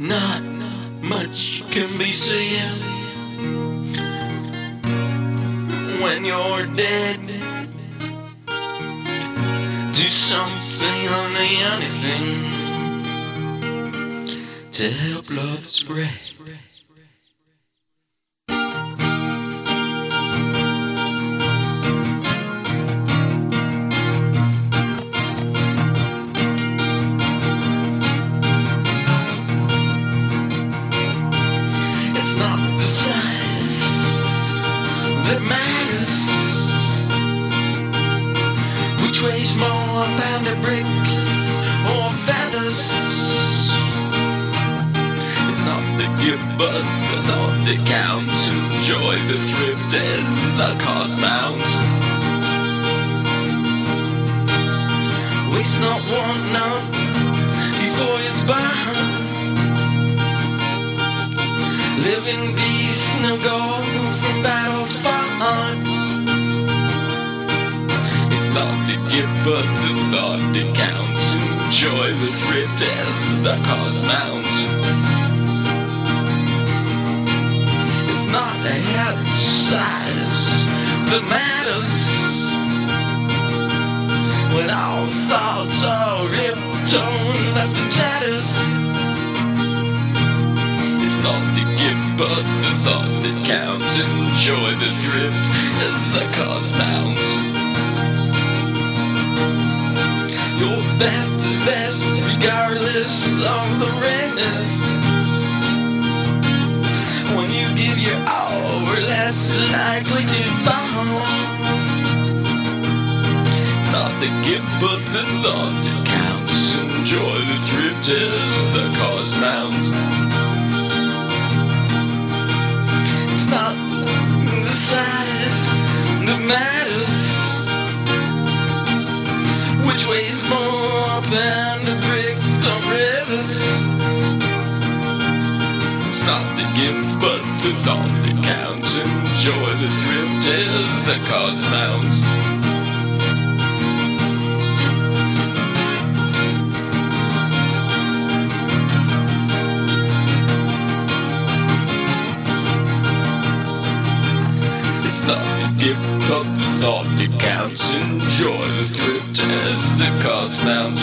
Not much can be said when you're dead. Do something, only anything, to help love spread. It's not the size that matters, which weighs more, a pound of bricks or feathers. It's not the gift but the thought that counts. Enjoy the thrift as the cost mounts. Waste not, want not, before it's burned. Live in peace, no go from battle to fight. It's not the gift but the thought that counts. Enjoy the thrift as the cost mounts. It's not the head size that matters, when all thoughts are ripped, torn, left in tatters. It's not the gift but the thought that counts. Enjoy the thrift as the cost mounts. Your best is best regardless of the rest. When you give your all, we're less likely to fall. Not the gift but the thought that counts. Enjoy the thrift as the cost mounts. It's not the size that matters, which weighs more than the bricks or rivers. It's not the gift but the thought that counts. Enjoy the thrift as the cost mounts. Not the gift but the thought that counts. Enjoy the thrift as the cost mounts.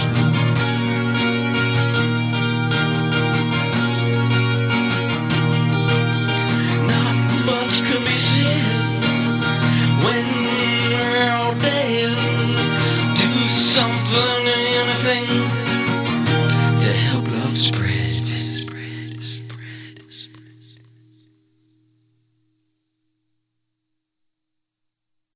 Not much can be said when we're all dead. Do something, anything,